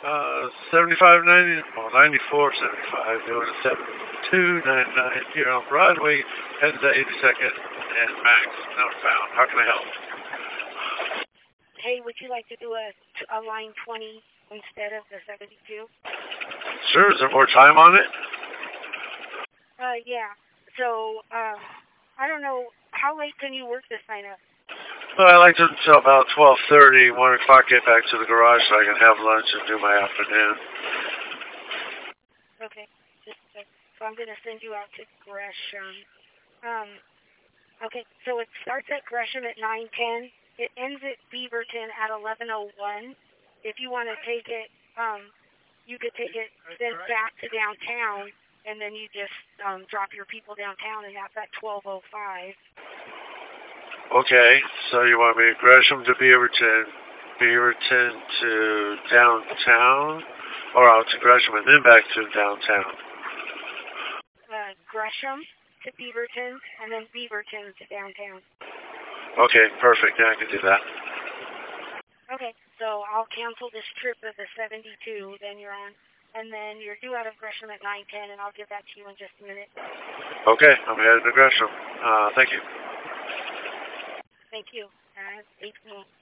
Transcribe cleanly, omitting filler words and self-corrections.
$75.90, well, $94.75. Doing a $72.99 here on Broadway, heading to 82nd and Max, northbound. How can I help? Hey, would you like to do a line 20 instead of the 72? Sure. Is there more time on it? Yeah. So, I don't know, how late can you work this sign up? Well, I like to until about 12:30, 1 o'clock, get back to the garage so I can have lunch and do my afternoon. Okay. So I'm going to send you out to Gresham. Okay, so it starts at Gresham at 9:10. It ends at Beaverton at 11:01. If you want to take it, you could take it then back to downtown, and then you just drop your people downtown, and that's at 12:05. Okay, so you want me Gresham to Beaverton, Beaverton to downtown, or out to Gresham and then back to downtown? Gresham to Beaverton, and then Beaverton to downtown. Okay, perfect. Yeah, I can do that. Okay, so I'll cancel this trip of the 72, then you're on, and then you're due out of Gresham at 9:10, and I'll give that to you in just a minute. Okay, I'm headed to Gresham. Thank you. Thank you. 8 minutes.